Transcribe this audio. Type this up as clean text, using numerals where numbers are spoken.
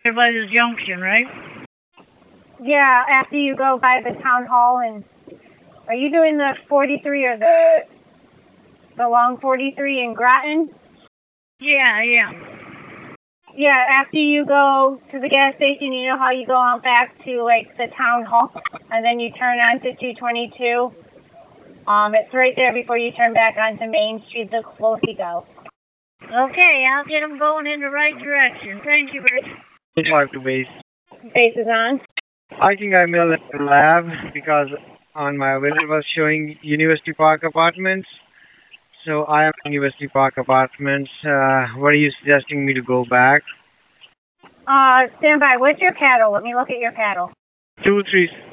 by the junction, right? Yeah, after you go by the town hall. And are you doing the 43 or the long 43 in Groton? Yeah. Yeah, after you go to the gas station, you know how you go out back to, like, the town hall, and then you turn onto 222? It's right there before you turn back onto Main Street, the close you go. Okay, I'll get them going in the right direction. Thank you, Rich. Talk to base. Base is on. I think I mailed at the lab because on my visit was showing University Park Apartments. So I am in University Park Apartments. What are you suggesting me to go back? Stand by. What's your paddle? Let me look at your paddle. 236.